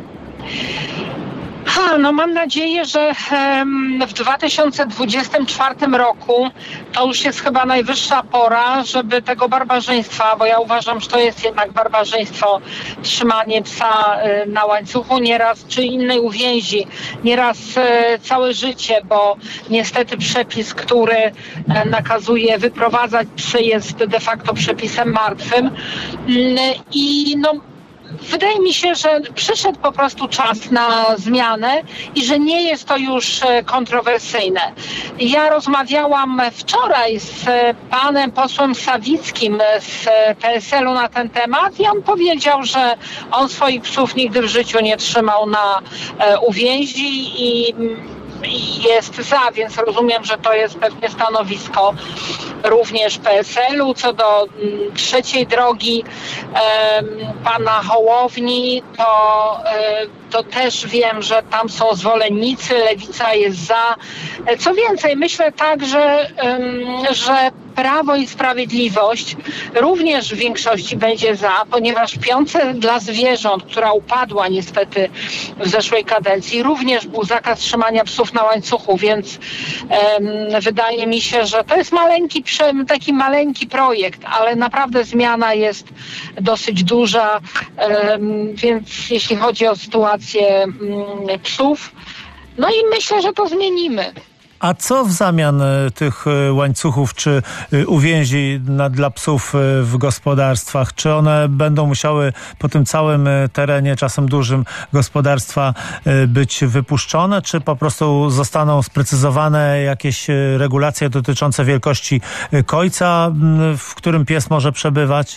No mam nadzieję, że w 2024 roku to już jest chyba najwyższa pora, żeby tego barbarzyństwa, bo ja uważam, że to jest jednak barbarzyństwo, trzymanie psa na łańcuchu nieraz, czy innej uwięzi, nieraz całe życie, bo niestety przepis, który nakazuje wyprowadzać psy, jest de facto przepisem martwym i wydaje mi się, że przyszedł po prostu czas na zmianę i że nie jest to już kontrowersyjne. Ja rozmawiałam wczoraj z panem posłem Sawickim z PSL-u na ten temat i on powiedział, że on swoich psów nigdy w życiu nie trzymał na uwięzi i jest za, więc rozumiem, że to jest pewnie stanowisko również PSL-u. Co do trzeciej drogi pana Hołowni, to też wiem, że tam są zwolennicy, Lewica jest za. Co więcej, myślę także, że Prawo i Sprawiedliwość również w większości będzie za, ponieważ w piątce dla zwierząt, która upadła niestety w zeszłej kadencji, również był zakaz trzymania psów na łańcuchu, więc wydaje mi się, że to jest taki maleńki projekt, ale naprawdę zmiana jest dosyć duża, więc jeśli chodzi o sytuację psów, no i myślę, że to zmienimy. A co w zamian tych łańcuchów czy uwięzi dla psów w gospodarstwach? Czy one będą musiały po tym całym terenie, czasem dużym, gospodarstwa być wypuszczone? Czy po prostu zostaną sprecyzowane jakieś regulacje dotyczące wielkości kojca, w którym pies może przebywać?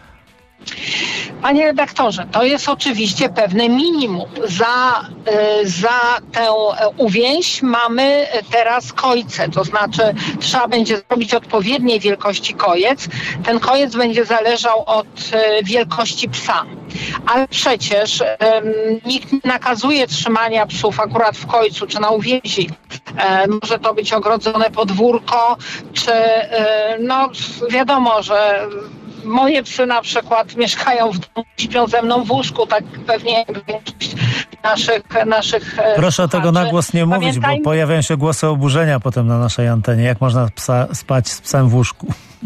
Panie redaktorze, to jest oczywiście pewne minimum. Za tę uwięź mamy teraz kojce, to znaczy trzeba będzie zrobić odpowiedniej wielkości kojec. Ten kojec będzie zależał od wielkości psa. Ale przecież nikt nie nakazuje trzymania psów akurat w kojcu czy na uwięzi. Może to być ogrodzone podwórko, czy wiadomo, że moje psy na przykład mieszkają w domu, śpią ze mną w łóżku, tak pewnie jak większość naszych Proszę tego na głos nie mówić, bo pojawiają się głosy oburzenia potem na naszej antenie. Jak można spać z psem w łóżku?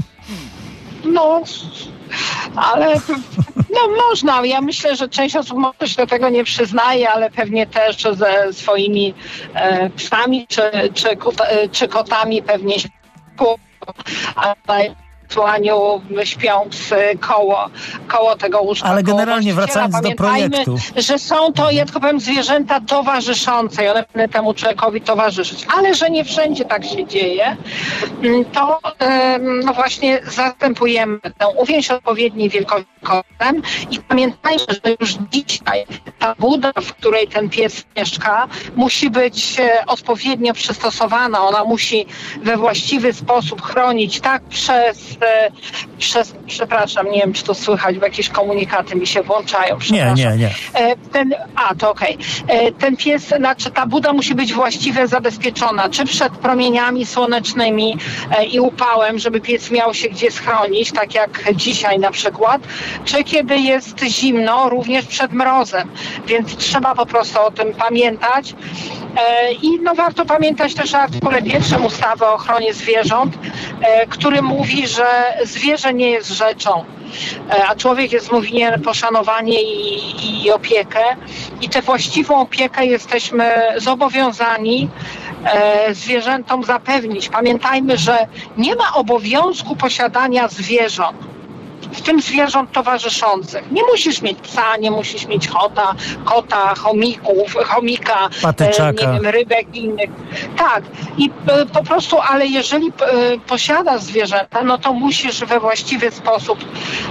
Ale można. Ja myślę, że część osób może się do tego nie przyznaje, ale pewnie też ze swoimi psami czy kotami pewnie ale przesłaniu śpiąc koło tego łóżka. Ale generalnie wracając do projektu. Że są to, ja tylko powiem, zwierzęta towarzyszące i one powinny temu człowiekowi towarzyszyć. Ale że nie wszędzie tak się dzieje, to no właśnie zastępujemy tę uwięź odpowiedniej wielkości kotem i pamiętajmy, że już dzisiaj ta buda, w której ten pies mieszka, musi być odpowiednio przystosowana. Ona musi we właściwy sposób chronić tak przez przepraszam, nie wiem, czy to słychać, bo jakieś komunikaty mi się włączają. Nie. To okej. Ten pies, znaczy ta buda musi być właściwie zabezpieczona, czy przed promieniami słonecznymi i upałem, żeby pies miał się gdzie schronić, tak jak dzisiaj na przykład, czy kiedy jest zimno, również przed mrozem. Więc trzeba po prostu o tym pamiętać. I no warto pamiętać też o artykule 1 ustawy o ochronie zwierząt, który mówi, że zwierzę nie jest rzeczą, a człowiek jest winien poszanowanie i opiekę. I tę właściwą opiekę jesteśmy zobowiązani zwierzętom zapewnić. Pamiętajmy, że nie ma obowiązku posiadania zwierząt, w tym zwierząt towarzyszących. Nie musisz mieć psa, nie musisz mieć kota, chomika, patyczaka, nie wiem, rybek i innych. Tak. I po prostu, ale jeżeli posiadasz zwierzęta, no to musisz we właściwy sposób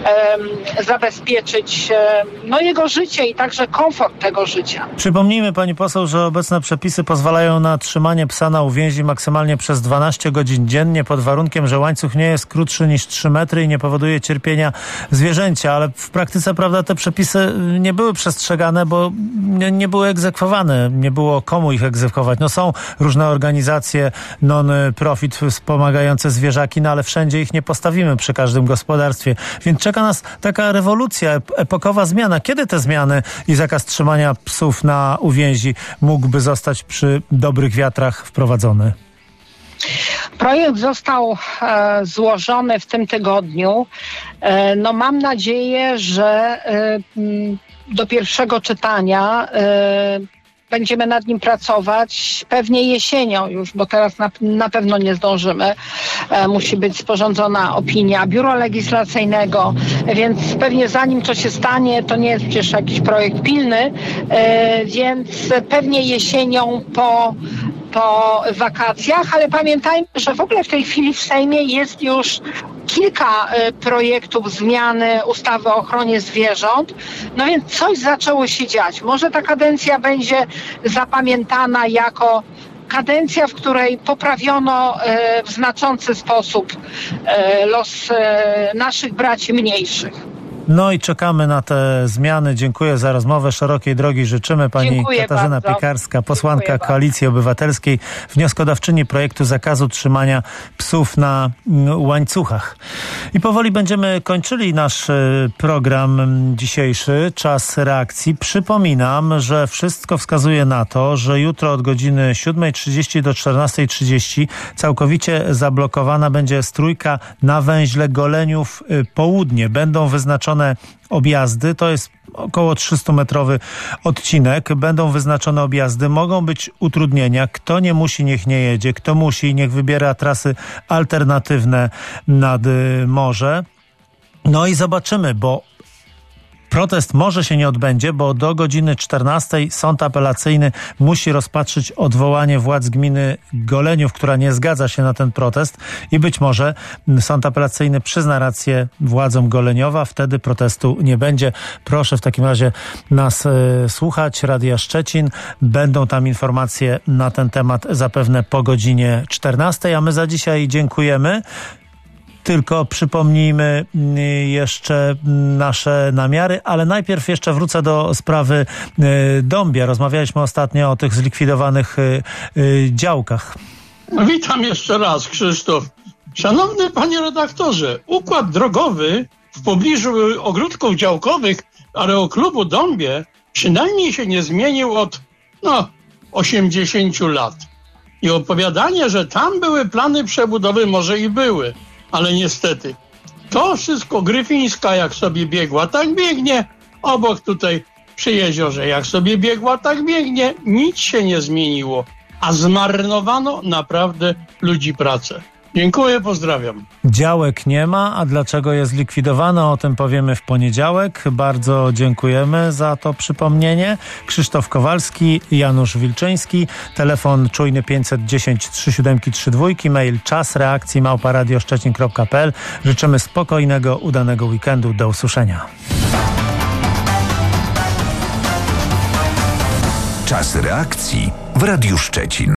zabezpieczyć jego życie i także komfort tego życia. Przypomnijmy, pani poseł, że obecne przepisy pozwalają na trzymanie psa na uwięzi maksymalnie przez 12 godzin dziennie, pod warunkiem, że łańcuch nie jest krótszy niż 3 metry i nie powoduje cierpienia zwierzęcia, ale w praktyce, prawda, te przepisy nie były przestrzegane, bo nie były egzekwowane, nie było komu ich egzekwować. No są różne organizacje non-profit wspomagające zwierzaki, no ale wszędzie ich nie postawimy przy każdym gospodarstwie. Więc czeka nas taka rewolucja, epokowa zmiana. Kiedy te zmiany i zakaz trzymania psów na uwięzi mógłby zostać przy dobrych wiatrach wprowadzony? Projekt został złożony w tym tygodniu. No mam nadzieję, że do pierwszego czytania będziemy nad nim pracować pewnie jesienią już, bo teraz na pewno nie zdążymy. Musi być sporządzona opinia Biura Legislacyjnego, więc pewnie zanim to się stanie, to nie jest przecież jakiś projekt pilny, więc pewnie jesienią po wakacjach, ale pamiętajmy, że w ogóle w tej chwili w Sejmie jest już kilka projektów zmiany ustawy o ochronie zwierząt, no więc coś zaczęło się dziać. Może ta kadencja będzie zapamiętana jako kadencja, w której poprawiono w znaczący sposób los naszych braci mniejszych. No i czekamy na te zmiany. Dziękuję za rozmowę. Szerokiej drogi życzymy. Pani Dziękuję Katarzyna bardzo. Piekarska, posłanka Koalicji Obywatelskiej, wnioskodawczyni projektu zakazu trzymania psów na łańcuchach. I powoli będziemy kończyli nasz program dzisiejszy, czas reakcji. Przypominam, że wszystko wskazuje na to, że jutro od godziny 7:30 do 14:30 całkowicie zablokowana będzie strójka na węźle Goleniów Południe. Będą wyznaczone objazdy, to jest około 300-metrowy odcinek. Będą wyznaczone objazdy, mogą być utrudnienia. Kto nie musi, niech nie jedzie. Kto musi, niech wybiera trasy alternatywne nad morze. No i zobaczymy, bo protest może się nie odbędzie, bo do godziny 14 sąd apelacyjny musi rozpatrzyć odwołanie władz gminy Goleniów, która nie zgadza się na ten protest i być może sąd apelacyjny przyzna rację władzom Goleniowa, wtedy protestu nie będzie. Proszę w takim razie nas słuchać, Radia Szczecin. Będą tam informacje na ten temat zapewne po godzinie 14, a my za dzisiaj dziękujemy. Tylko przypomnijmy jeszcze nasze namiary, ale najpierw jeszcze wrócę do sprawy Dąbia. Rozmawialiśmy ostatnio o tych zlikwidowanych działkach. Witam jeszcze raz, Krzysztof. Szanowny panie redaktorze, układ drogowy w pobliżu ogródków działkowych Aeroklubu Dąbie przynajmniej się nie zmienił od 80 lat. I opowiadanie, że tam były plany przebudowy, może i były. Ale niestety, to wszystko Gryfińska jak sobie biegła, tak biegnie. Obok tutaj przy jeziorze jak sobie biegła, tak biegnie. Nic się nie zmieniło. A zmarnowano naprawdę ludzi pracę. Dziękuję, pozdrawiam. Działek nie ma, a dlaczego je zlikwidowano? O tym powiemy w poniedziałek. Bardzo dziękujemy za to przypomnienie. Krzysztof Kowalski, Janusz Wilczyński, telefon czujny 510 3732, mail czasreakcji@radioszczecin.pl. Życzymy spokojnego, udanego weekendu. Do usłyszenia. Czas reakcji w Radiu Szczecin.